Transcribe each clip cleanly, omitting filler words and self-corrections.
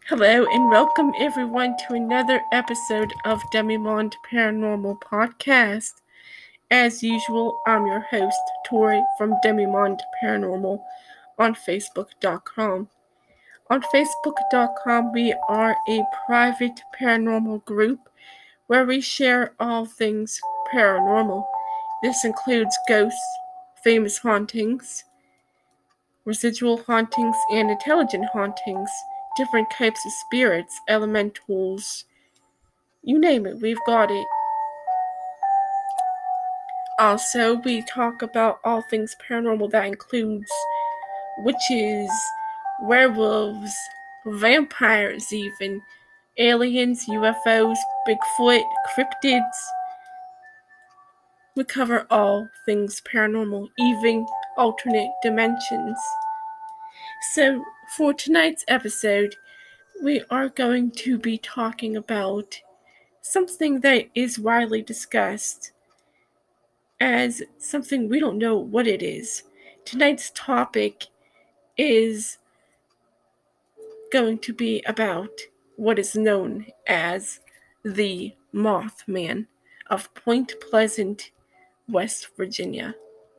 Hello and welcome everyone to another episode of Demimond Paranormal Podcast. As usual, I'm your host, Tori from Demimond Paranormal on Facebook.com. On Facebook.com, we are a private paranormal group where we share all things paranormal. This includes ghosts, famous hauntings, residual hauntings, and intelligent hauntings, different types of spirits, elementals, you name it, we've got it. Also, we talk about all things paranormal that includes witches, werewolves, vampires even, aliens, UFOs, Bigfoot, cryptids. We cover all things paranormal, even alternate dimensions. So, for tonight's episode, we are going to be talking about something that is widely discussed as something we don't know what it is. Tonight's topic is going to be about what is known as the Mothman of Point Pleasant, West Virginia.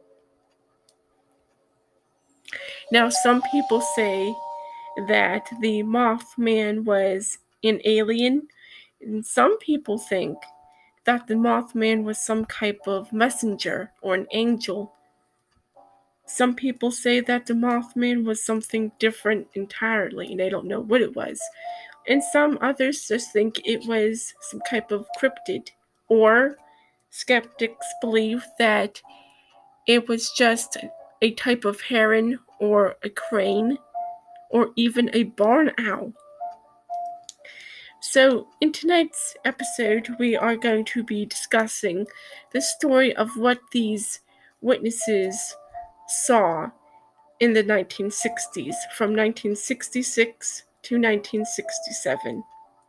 Now, some people say that the Mothman was an alien, and some people think that the Mothman was some type of messenger or an angel. Some people say that the Mothman was something different entirely, and they don't know what it was. And some others just think it was some type of cryptid. Or skeptics believe that it was just a type of heron or a crane or even a barn owl. So, in tonight's episode, we are going to be discussing the story of what these witnesses saw in the 1960s, from 1966 to 1967.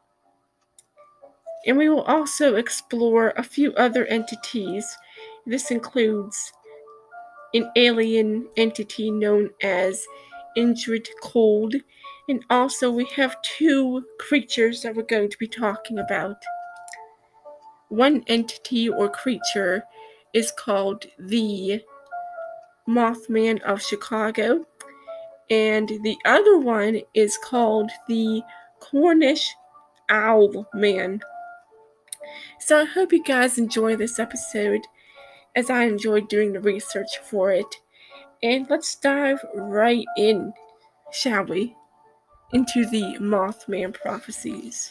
And we will also explore a few other entities. This includes an alien entity known as Indrid Cold, and also we have two creatures that we're going to be talking about. One entity or creature is called the Mothman of Chicago, and the other one is called the Cornish Owl Man. So I hope you guys enjoy this episode as I enjoyed doing the research for it. And let's dive right in, shall we, into the Mothman prophecies.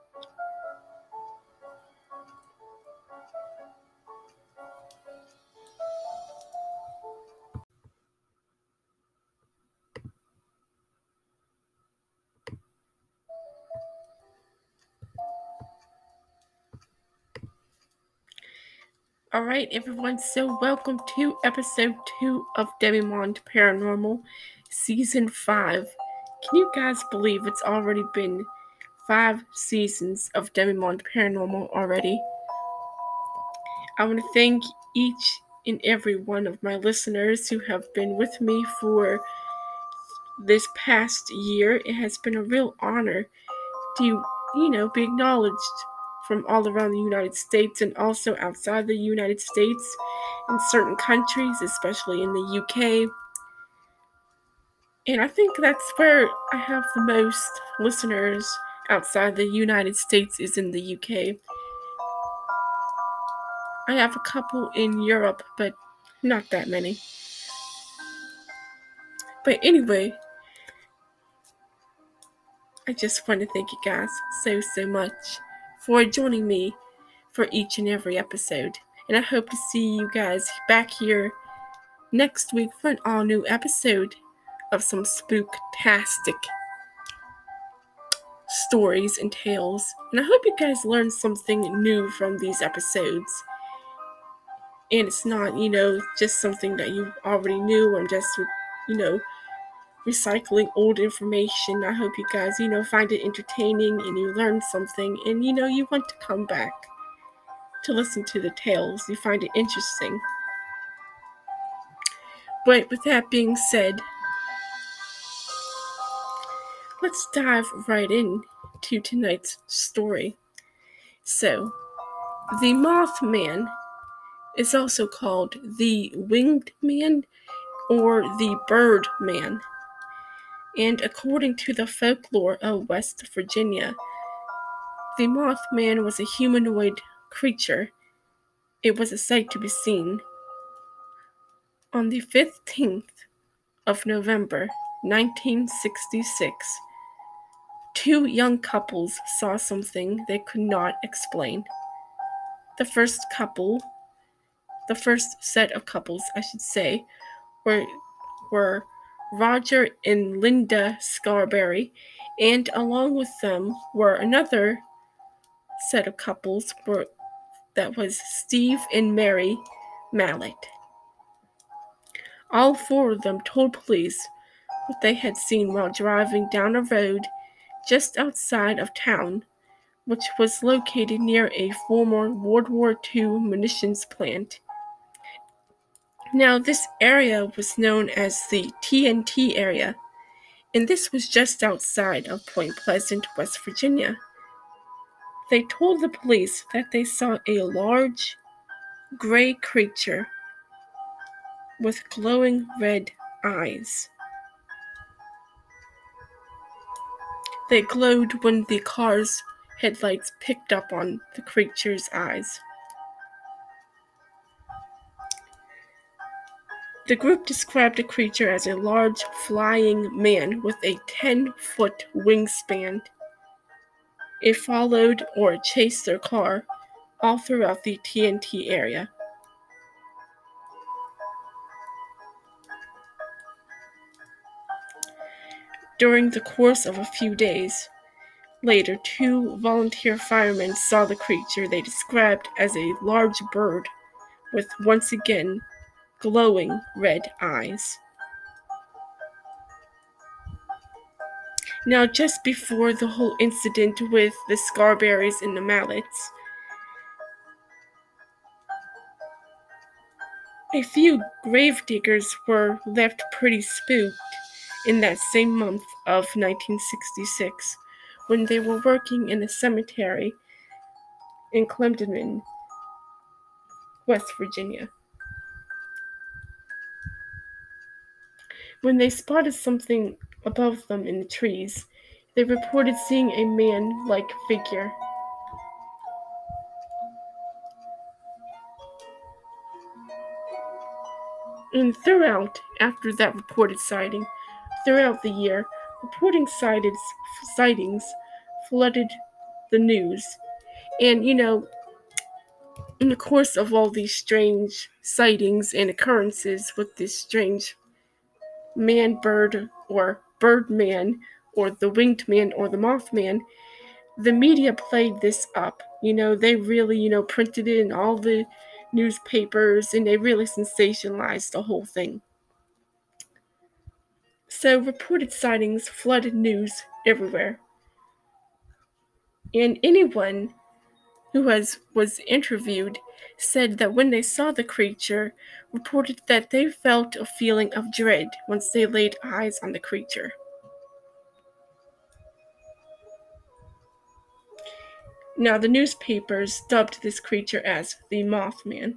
Alright everyone, so welcome to episode 2 of Demimond Paranormal, season 5. Can you guys believe it's already been 5 seasons of Demimond Paranormal already? I want to thank each and every one of my listeners who have been with me for this past year. It has been a real honor to, be acknowledged from all around the United States and also outside the United States, in certain countries, especially in the UK. And I think that's where I have the most listeners outside the United States is in the UK. I have a couple in Europe, but not that many. But anyway, I just want to thank you guys so much for joining me for each and every episode. And I hope to see you guys back here next week for an all-new episode of some spooktastic stories and tales. And I hope you guys learned something new from these episodes. And it's not, just something that you already knew. I'm just, recycling old information. I hope you guys, find it entertaining and you learn something and, you want to come back to listen to the tales. You find it interesting. But with that being said, let's dive right in to tonight's story. So, the Mothman is also called the Winged Man or the Bird Man. And according to the folklore of West Virginia, the Mothman was a humanoid creature. It was a sight to be seen. On the 15th of November, 1966, two young couples saw something they could not explain. The first set of couples, I should say, were Roger and Linda Scarberry, and along with them were another set of couples that was Steve and Mary Mallett. All four of them told police what they had seen while driving down a road just outside of town, which was located near a former World War II munitions plant. Now, this area was known as the TNT area, and this was just outside of Point Pleasant, West Virginia. They told the police that they saw a large, gray creature with glowing red eyes. They glowed when the car's headlights picked up on the creature's eyes. The group described the creature as a large flying man with a 10-foot wingspan. It followed or chased their car all throughout the TNT area. During the course of a few days later, two volunteer firemen saw the creature they described as a large bird with, once again, glowing red eyes. Now, just before the whole incident with the Scarberrys and the Mallets, a few gravediggers were left pretty spooked in that same month of 1966 when they were working in a cemetery in Clemson, West Virginia. When they spotted something above them in the trees, they reported seeing a man-like figure. And after that reported sighting, throughout the year, reporting sightings flooded the news. And, in the course of all these strange sightings and occurrences with this strange man-bird or bird-man or the winged man or the Mothman, the media played this up. They really, printed it in all the newspapers, and they really sensationalized the whole thing. So reported sightings flooded news everywhere. And anyone who was interviewed said that when they saw the creature, reported that they felt a feeling of dread once they laid eyes on the creature. Now, the newspapers dubbed this creature as the Mothman.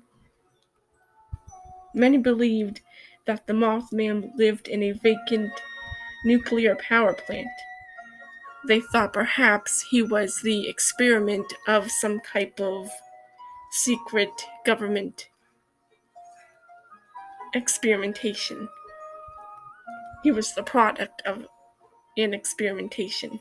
Many believed that the Mothman lived in a vacant nuclear power plant. They thought perhaps he was the experiment of some type of secret government experimentation. He was the product of an experimentation.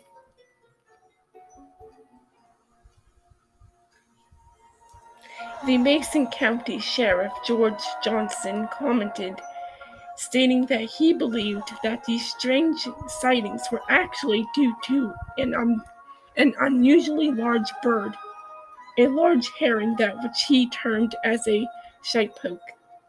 The Mason County Sheriff George Johnson commented, stating that he believed that these strange sightings were actually due to an unusually large bird, a large heron that which he termed as a shitepoke.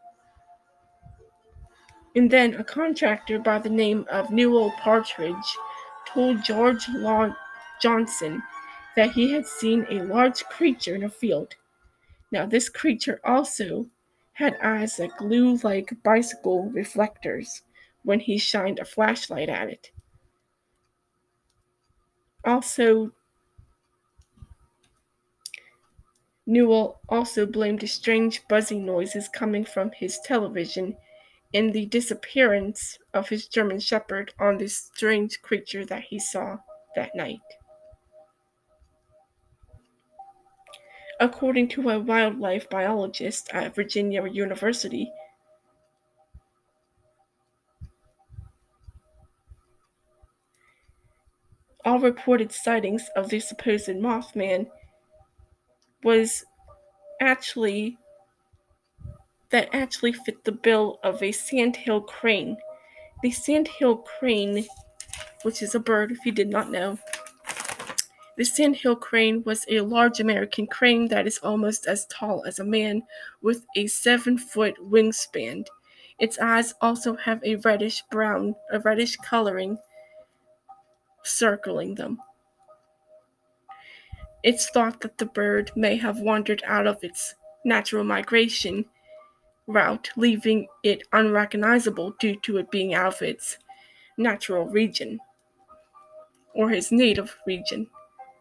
And then a contractor by the name of Newell Partridge told George Johnson that he had seen a large creature in a field. Now, this creature also had eyes that glue like bicycle reflectors when he shined a flashlight at it. Also, Newell also blamed the strange buzzing noises coming from his television and the disappearance of his German Shepherd on this strange creature that he saw that night. According to a wildlife biologist at Virginia University, all reported sightings of the supposed Mothman was actually actually fit the bill of a sandhill crane. The sandhill crane, which is a bird if you did not know, the sandhill crane was a large American crane that is almost as tall as a man with a 7-foot wingspan. Its eyes also have a reddish coloring circling them. It's thought that the bird may have wandered out of its natural migration route, leaving it unrecognizable due to it being out of its natural region or his native region.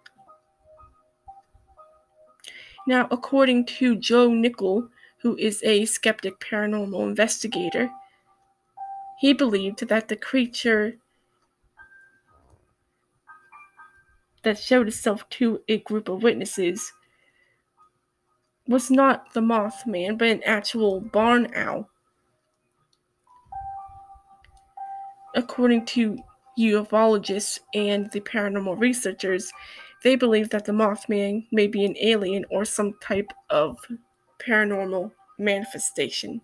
Now, according to Joe Nickell, who is a skeptic paranormal investigator, he believed that the creature that showed itself to a group of witnesses was not the Mothman, but an actual barn owl. According to ufologists and the paranormal researchers, they believe that the Mothman may be an alien or some type of paranormal manifestation.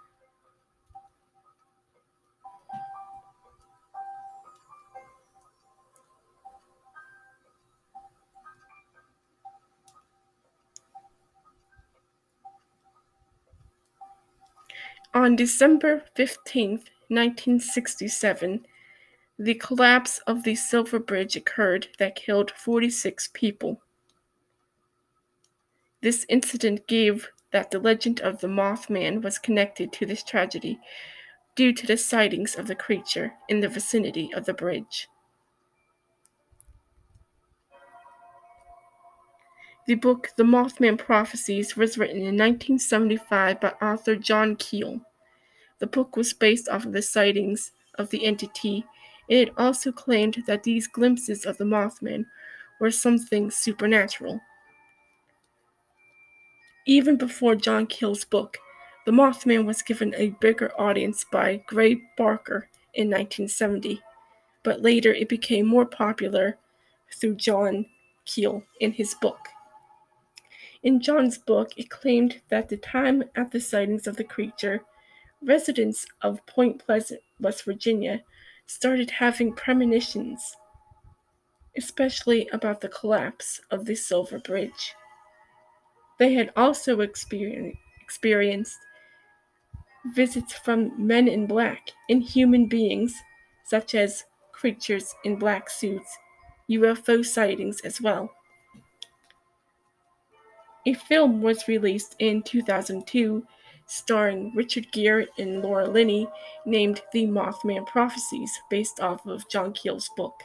On December 15th, 1967, the collapse of the Silver Bridge occurred that killed 46 people. This incident gave that the legend of the Mothman was connected to this tragedy due to the sightings of the creature in the vicinity of the bridge. The book The Mothman Prophecies was written in 1975 by author John Keel. The book was based off of the sightings of the entity, and it also claimed that these glimpses of the Mothman were something supernatural. Even before John Keel's book, The Mothman was given a bigger audience by Gray Barker in 1970, but later it became more popular through John Keel in his book. In John's book, it claimed that the time at the sightings of the creature, residents of Point Pleasant, West Virginia, started having premonitions, especially about the collapse of the Silver Bridge. They had also experienced visits from men in black and human beings, such as creatures in black suits, UFO sightings as well. A film was released in 2002 starring Richard Gere and Laura Linney named The Mothman Prophecies, based off of John Keel's book.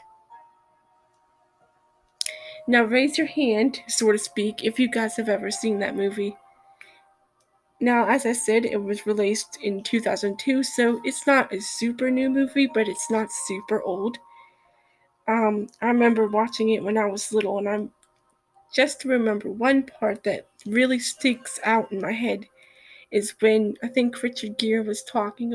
Now raise your hand, so to speak, if you guys have ever seen that movie. Now, as I said, it was released in 2002, so it's not a super new movie, but it's not super old. I remember watching it when I was little, and I'm just to remember one part that really sticks out in my head is when I think Richard Gere was talking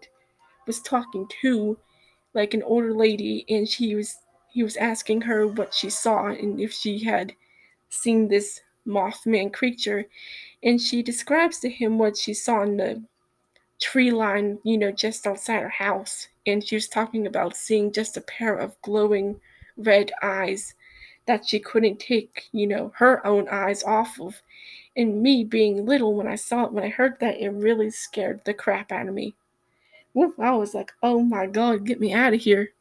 to like an older lady, and he was asking her what she saw and if she had seen this Mothman creature, and she describes to him what she saw in the tree line, just outside her house, and she was talking about seeing just a pair of glowing red eyes that she couldn't take, her own eyes off of. And me being little, when I heard that, it really scared the crap out of me. I was like, oh my god, get me out of here.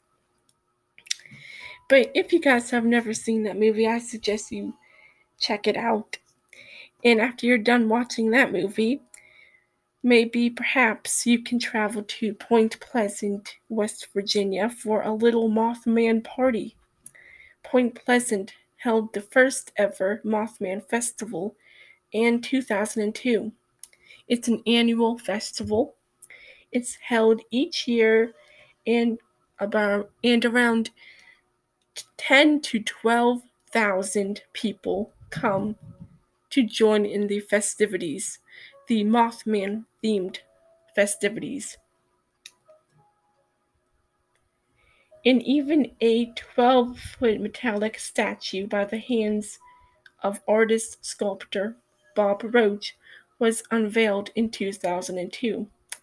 But if you guys have never seen that movie, I suggest you check it out. And after you're done watching that movie, maybe perhaps you can travel to Point Pleasant, West Virginia for a little Mothman party. Point Pleasant held the first ever Mothman Festival in 2002. It's an annual festival. It's held each year, and around 10 to 12,000 people come to join in the festivities, the Mothman themed festivities. And even a 12-foot metallic statue by the hands of artist sculptor Bob Roach was unveiled in 2002.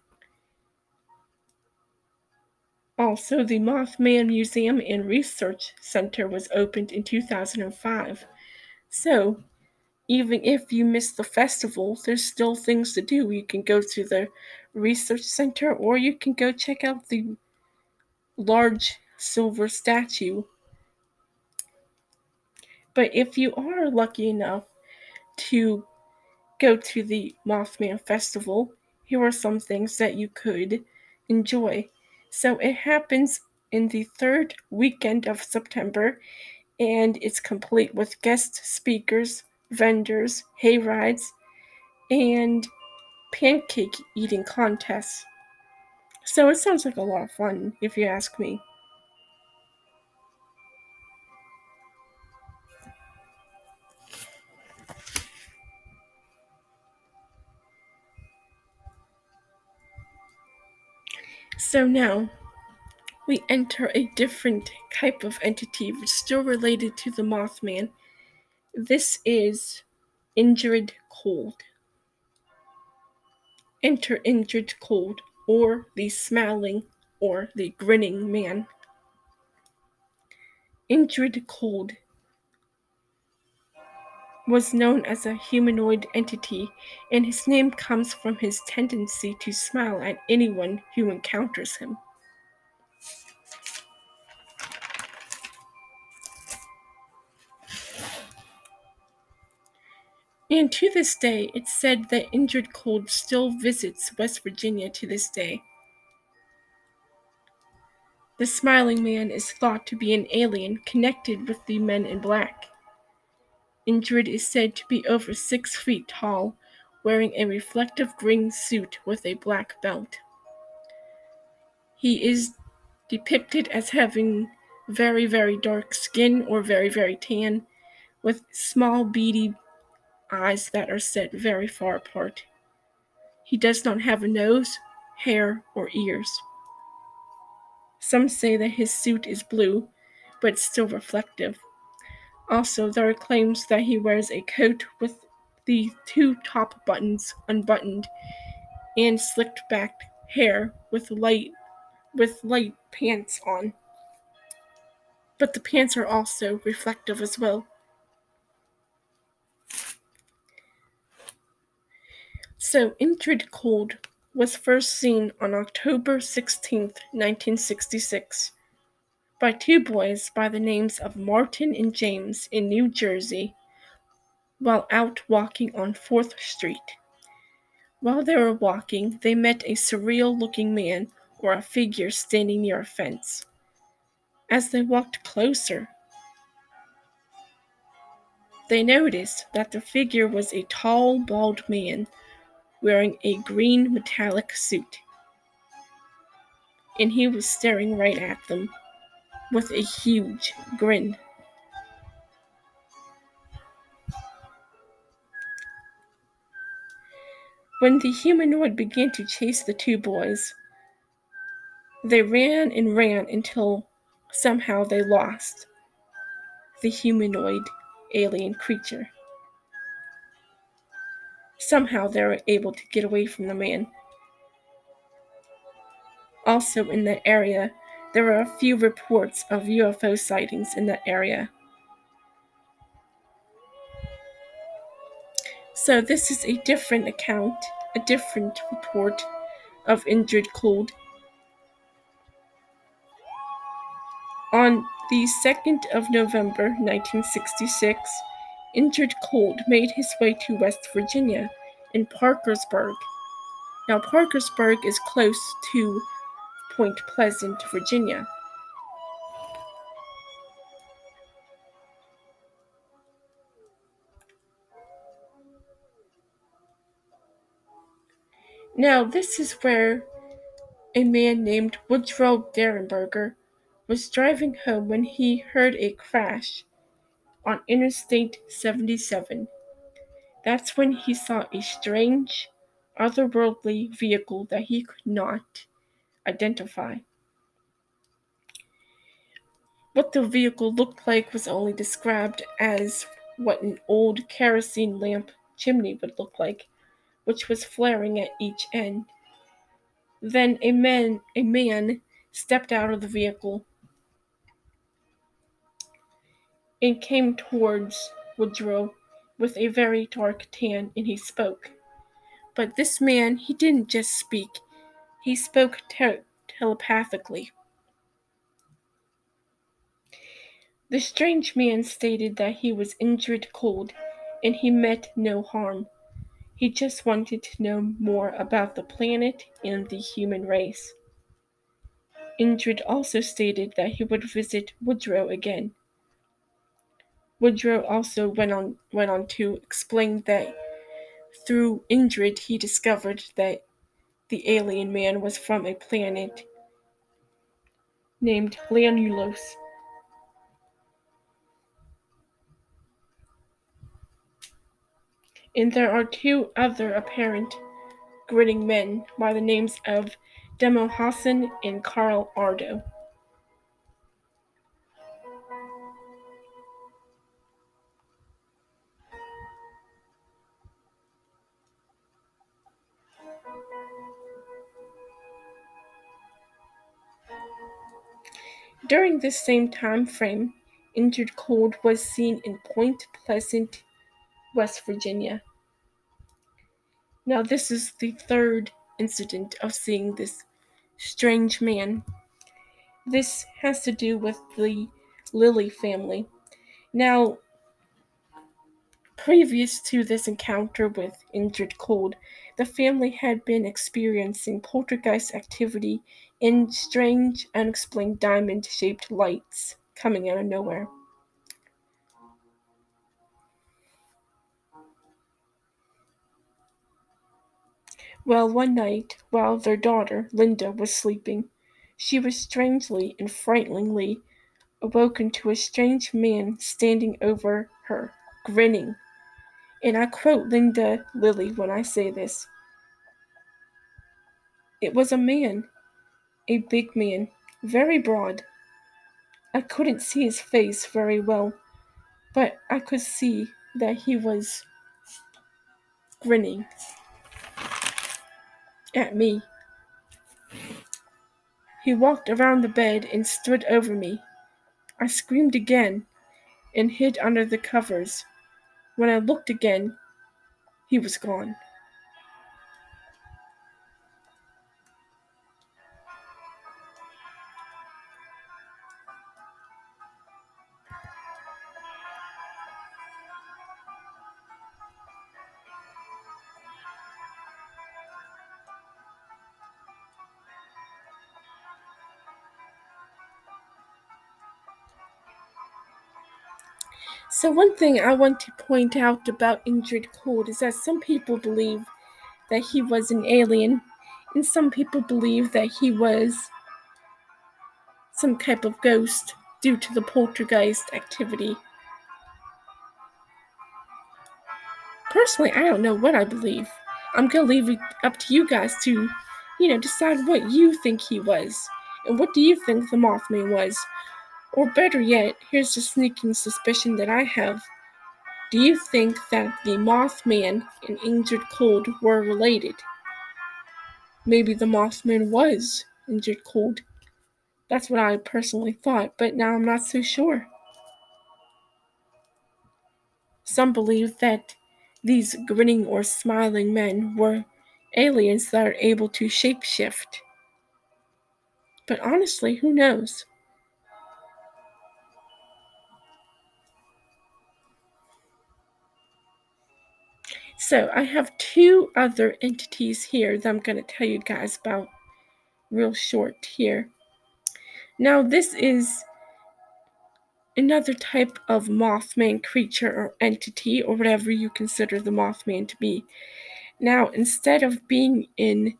Also, the Mothman Museum and Research Center was opened in 2005. So, even if you miss the festival, there's still things to do. You can go to the research center, or you can go check out the large silver statue. But if you are lucky enough to go to the Mothman Festival, here are some things that you could enjoy. So it happens in the third weekend of September, and it's complete with guest speakers, vendors, hay rides, and pancake eating contests. So it sounds like a lot of fun, if you ask me. So now we enter a different type of entity, but still related to the Mothman. This is Indrid Cold. Enter Indrid Cold, or the Smiling or the Grinning Man. Indrid Cold was known as a humanoid entity, and his name comes from his tendency to smile at anyone who encounters him. And to this day, it's said that Indrid Cold still visits West Virginia to this day. The Smiling Man is thought to be an alien connected with the Men in Black. Indrid is said to be over 6 feet tall, wearing a reflective green suit with a black belt. He is depicted as having very, very dark skin, or very, very tan, with small beady eyes that are set very far apart. He does not have a nose, hair, or ears. Some say that his suit is blue, but still reflective. Also, there are claims that he wears a coat with the 2 top buttons unbuttoned and slicked back hair with light pants on. But the pants are also reflective as well. So, Indrid Cold was first seen on October 16th, 1966, by 2 boys by the names of Martin and James in New Jersey while out walking on 4th Street. While they were walking, they met a surreal-looking man or a figure standing near a fence. As they walked closer, they noticed that the figure was a tall, bald man wearing a green metallic suit, and he was staring right at them with a huge grin. When the humanoid began to chase the 2 boys, they ran and ran until somehow they lost the humanoid alien creature. Somehow they were able to get away from the man. Also in that area, there were a few reports of UFO sightings in that area. So this is a different account, a different report of Indrid Cold. On the 2nd of November 1966, Indrid Cold made his way to West Virginia in Parkersburg. Now Parkersburg is close to Point Pleasant, Virginia. Now, this is where a man named Woodrow Derenberger was driving home when he heard a crash on Interstate 77. That's when he saw a strange, otherworldly vehicle that he could not identify. What the vehicle looked like was only described as what an old kerosene lamp chimney would look like, which was flaring at each end. Then a man stepped out of the vehicle and came towards Woodrow with a very dark tan, and he spoke. But this man, he didn't just speak, he spoke telepathically. The strange man stated that he was injured cold, and he meant no harm. He just wanted to know more about the planet and the human race. Indrid also stated that he would visit Woodrow again. Woodrow also went on to explain that through Indrid he discovered that the alien man was from a planet named Lanulos. And there are two other apparent grinning men by the names of Demo Hassan and Carl Ardo. During this same time frame, Indrid Cold was seen in Point Pleasant, West Virginia. Now, this is the third incident of seeing this strange man. This has to do with the Lilly family. Now, previous to this encounter with Indrid Cold, the family had been experiencing poltergeist activity in strange, unexplained diamond-shaped lights coming out of nowhere. Well, one night, while their daughter, Linda, was sleeping, she was strangely and frighteningly awoken to a strange man standing over her, grinning. And I quote Linda Lilly when I say this. It was a man, a big man, very broad. I couldn't see his face very well, but I could see that he was grinning at me. He walked around the bed and stood over me. I screamed again and hid under the covers. When I looked again, he was gone. So one thing I want to point out about Indrid Cold is that some people believe that he was an alien, and some people believe that he was some type of ghost due to the poltergeist activity. Personally, I don't know what I believe. I'm gonna leave it up to you guys to, decide what you think he was. And what do you think the Mothman was? Or better yet, here's the sneaking suspicion that I have. Do you think that the Mothman and Indrid Cold were related? Maybe the Mothman was Indrid Cold. That's what I personally thought, but now I'm not so sure. Some believe that these grinning or smiling men were aliens that are able to shapeshift. But honestly, who knows? So, I have two other entities here that I'm going to tell you guys about real short here. Now, this is another type of Mothman creature or entity, or whatever you consider the Mothman to be. Now, instead of being in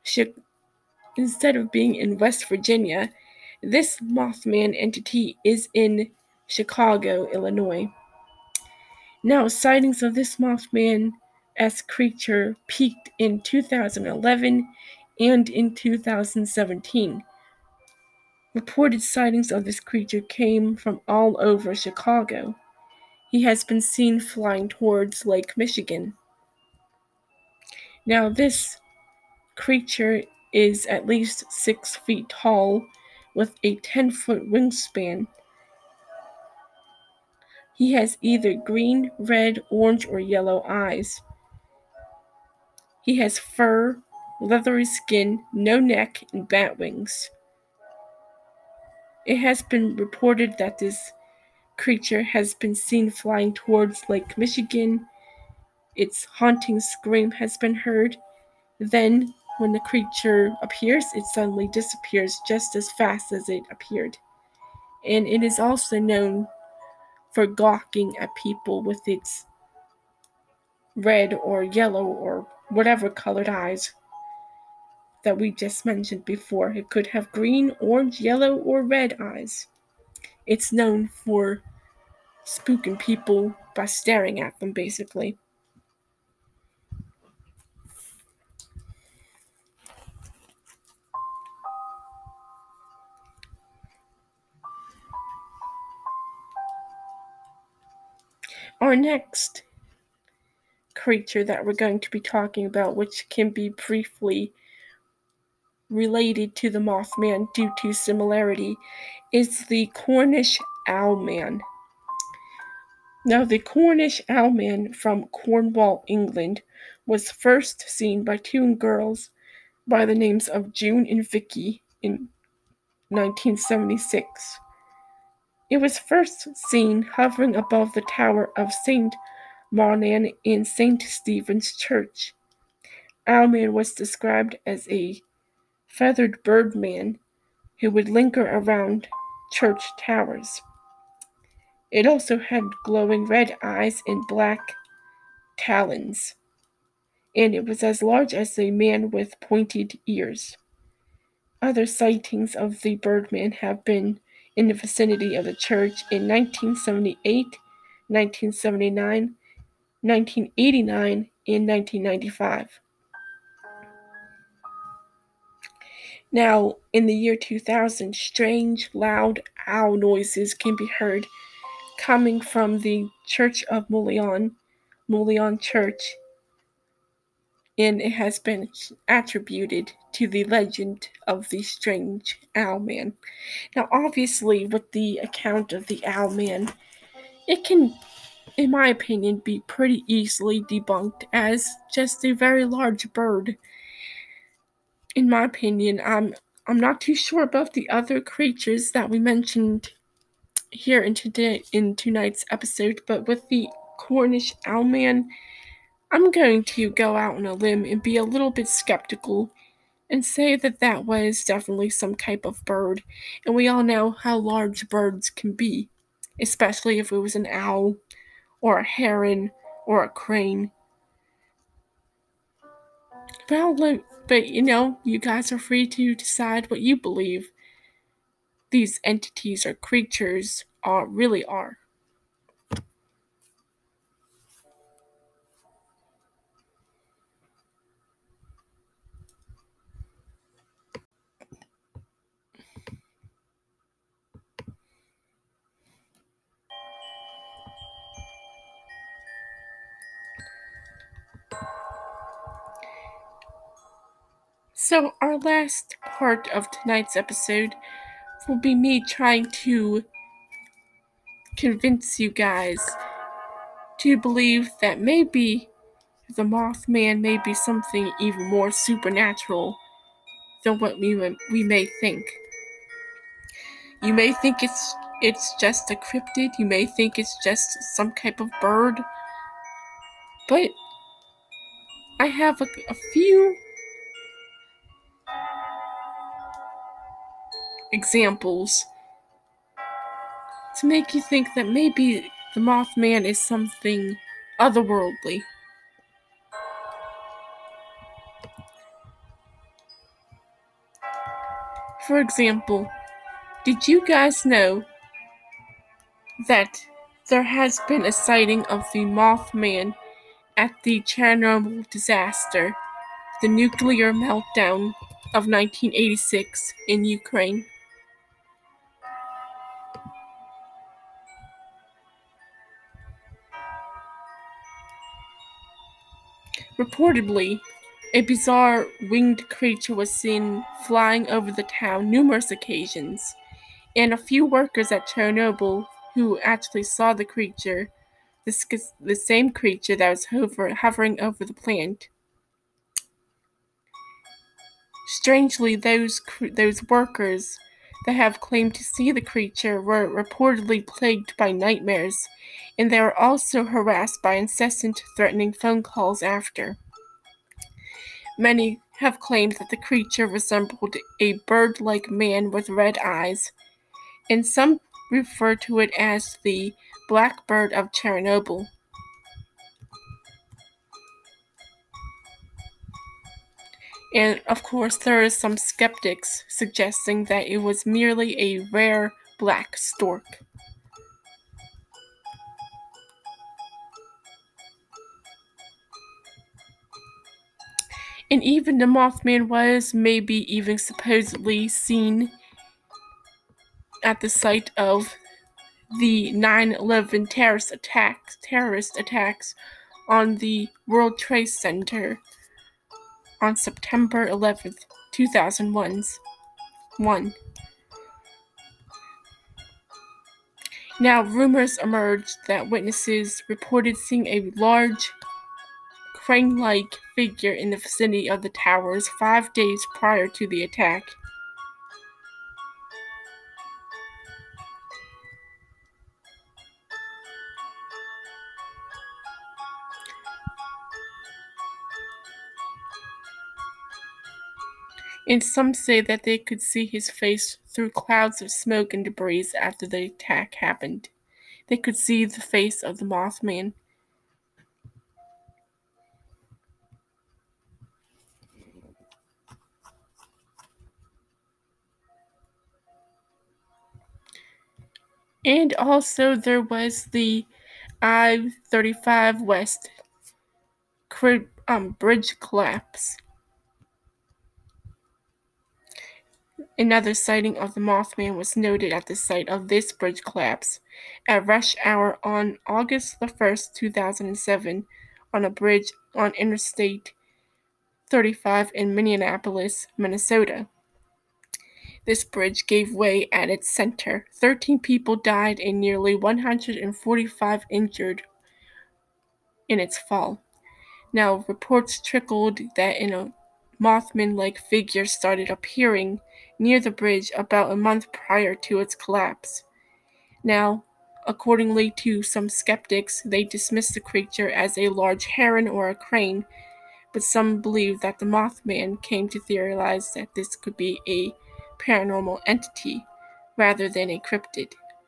West Virginia, this Mothman entity is in Chicago, Illinois. Now, sightings of this Mothman-esque creature peaked in 2011 and in 2017. Reported sightings of this creature came from all over Chicago. He has been seen flying towards Lake Michigan. Now, this creature is at least 6 feet tall with a 10-foot wingspan. He has either green, red, orange, or yellow eyes. He has fur, leathery skin, no neck, and bat wings. It has been reported that this creature has been seen flying towards Lake Michigan. Its haunting scream has been heard. Then, when the creature appears, it suddenly disappears just as fast as it appeared. And it is also known for gawking at people with its red or yellow or whatever colored eyes that we just mentioned before. It could have green, orange, yellow, or red eyes. It's known for spooking people by staring at them, basically. Our next creature that we're going to be talking about, which can be briefly related to the Mothman due to similarity, is the Cornish Owlman. Now, the Cornish Owlman from Cornwall, England, was first seen by two girls by the names of June and Vicky in 1976. It was first seen hovering above the tower of St. Marnan in St. Stephen's Church. Owlman was described as a feathered birdman who would linger around church towers. It also had glowing red eyes and black talons, and it was as large as a man with pointed ears. Other sightings of the birdman have been in the vicinity of the church in 1978, 1979, 1989, and 1995. Now, in the year 2000, strange, loud owl noises can be heard coming from the Church of Mullion Church, and it has been attributed to the legend of the strange Owlman. Now, obviously, with the account of the Owlman, it can, in my opinion, be pretty easily debunked as just a very large bird. In my opinion, I'm not too sure about the other creatures that we mentioned here in tonight's episode, but with the Cornish Owlman, I'm going to go out on a limb and be a little bit skeptical and say that that was definitely some type of bird, and we all know how large birds can be, especially if it was an owl or a heron or a crane. Well, but you guys are free to decide what you believe these entities or creatures really are. So, our last part of tonight's episode will be me trying to convince you guys to believe that maybe the Mothman may be something even more supernatural than what we may think. You may think it's just a cryptid, you may think it's just some type of bird, but I have a few examples to make you think that maybe the Mothman is something otherworldly. For example, did you guys know that there has been a sighting of the Mothman at the Chernobyl disaster, the nuclear meltdown of 1986 in Ukraine? Reportedly, a bizarre winged creature was seen flying over the town numerous occasions, and a few workers at Chernobyl who actually saw the creature, the same creature that was hovering over the plant. Strangely, those workers that have claimed to see the creature were reportedly plagued by nightmares, and they were also harassed by incessant threatening phone calls after. Many have claimed that the creature resembled a bird-like man with red eyes, and some refer to it as the Black Bird of Chernobyl. And of course, there are some skeptics suggesting that it was merely a rare black stork. And even the Mothman was maybe even supposedly seen at the site of the 9/11 terrorist attacks on the World Trade Center on September 11th, 2001. Now, rumors emerged that witnesses reported seeing a large crane-like figure in the vicinity of the towers 5 days prior to the attack. And some say that they could see his face through clouds of smoke and debris after the attack happened. They could see the face of the Mothman. And also there was the I-35 West bridge collapse. Another sighting of the Mothman was noted at the site of this bridge collapse at rush hour on August the 1st, 2007, on a bridge on Interstate 35 in Minneapolis, Minnesota. This bridge gave way at its center. 13 people died and nearly 145 injured in its fall. Now, reports trickled that a Mothman-like figure started appearing near the bridge about a month prior to its collapse. Now, accordingly to some skeptics, they dismissed the creature as a large heron or a crane, but some believe that the Mothman came to theorize that this could be a paranormal entity rather than a cryptid.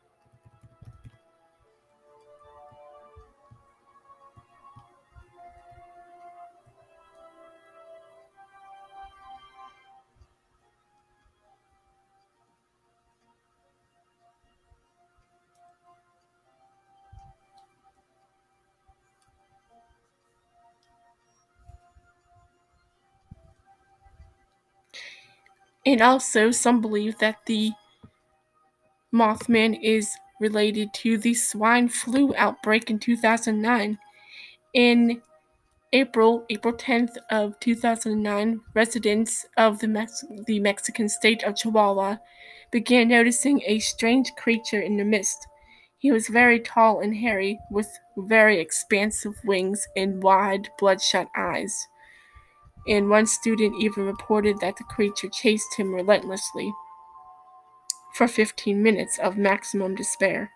And also, some believe that the Mothman is related to the swine flu outbreak in 2009. In April 10th of 2009, residents of the Mexican state of Chihuahua began noticing a strange creature in the mist. He was very tall and hairy, with very expansive wings and wide, bloodshot eyes. And one student even reported that the creature chased him relentlessly for 15 minutes of maximum despair.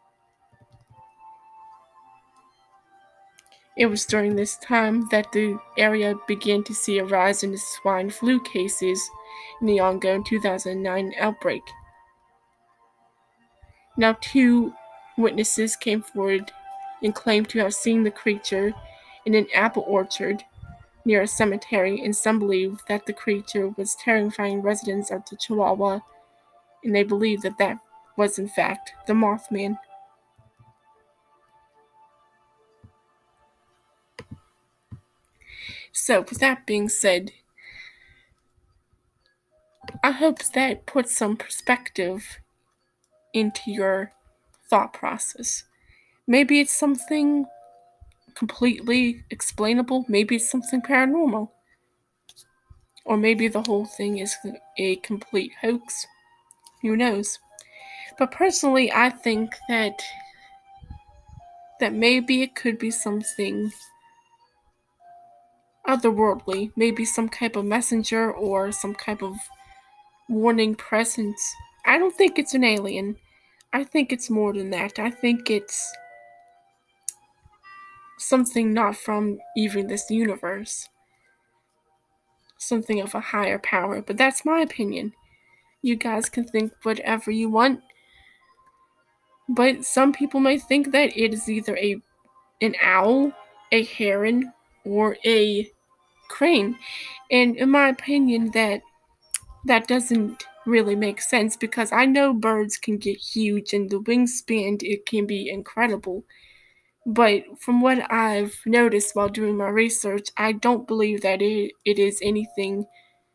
It was during this time that the area began to see a rise in the swine flu cases in the ongoing 2009 outbreak. Now, 2 witnesses came forward and claimed to have seen the creature in an apple orchard near a cemetery, and some believe that the creature was terrifying residents of the Chihuahua, and they believe that that was in fact the Mothman. So, with that being said, I hope that puts some perspective into your thought process. Maybe it's something completely explainable, maybe it's something paranormal, or maybe the whole thing is a complete hoax. Who knows? But personally, I think that maybe it could be something otherworldly, maybe some type of messenger or some type of warning presence. I don't think it's an alien. I think it's more than that. I think it's something not from even this universe. Something of a higher power. But that's my opinion. You guys can think whatever you want. But some people may think that it is either an owl, a heron, or a crane. And in my opinion, that doesn't really make sense, because I know birds can get huge and the wingspan, it can be incredible. But from what I've noticed while doing my research, I don't believe that it is anything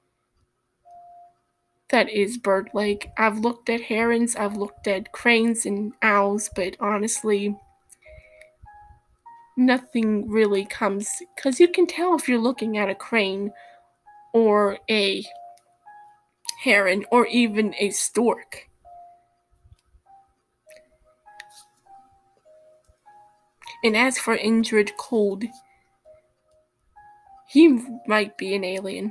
that is bird-like. I've looked at herons, I've looked at cranes and owls, but honestly, nothing really comes, because you can tell if you're looking at a crane or a heron or even a stork. And as for Indrid Cold, he might be an alien.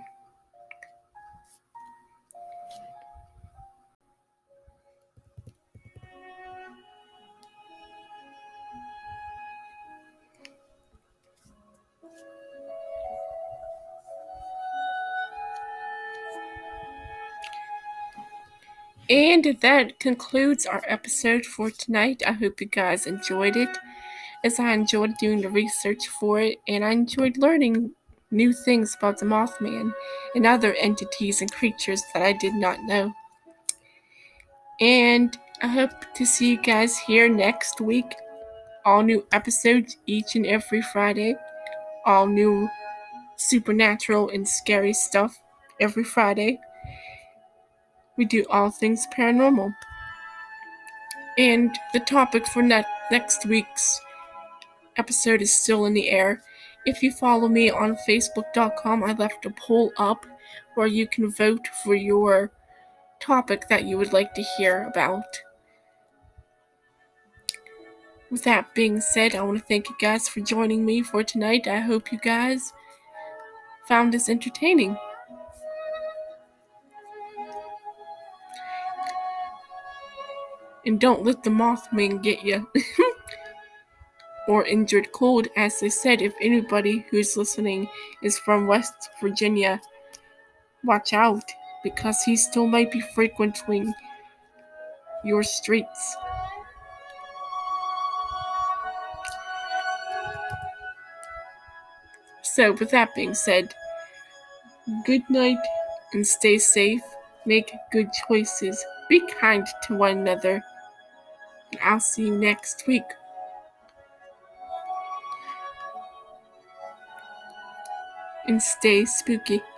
And that concludes our episode for tonight. I hope you guys enjoyed it, as I enjoyed doing the research for it, and I enjoyed learning new things about the Mothman and other entities and creatures that I did not know. And I hope to see you guys here next week. All new episodes each and every Friday. All new supernatural and scary stuff every Friday. We do all things paranormal. And the topic for next week's episode is still in the air. If you follow me on Facebook.com, I left a poll up where you can vote for your topic that you would like to hear about. With that being said, I want to thank you guys for joining me for tonight. I hope you guys found this entertaining. And don't let the Mothman get you. Or Indrid Cold. As I said, if anybody who's listening is from West Virginia, watch out, because he still might be frequenting your streets. So, with that being said, good night and stay safe. Make good choices. Be kind to one another. And I'll see you next week. And stay spooky.